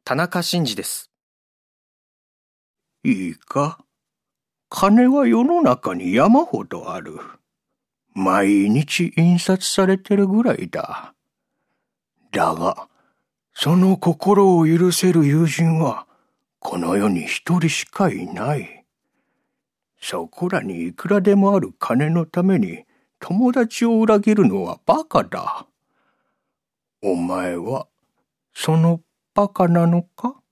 田中真二です。 いいか、金は世の中に山ほどある。毎日印刷されてるぐらいだ。だが、その心を許せる友人は、この世に一人しかいない。そこらにいくらでもある金のために、友達を裏切るのはバカだ。お前は、そのバカなのか？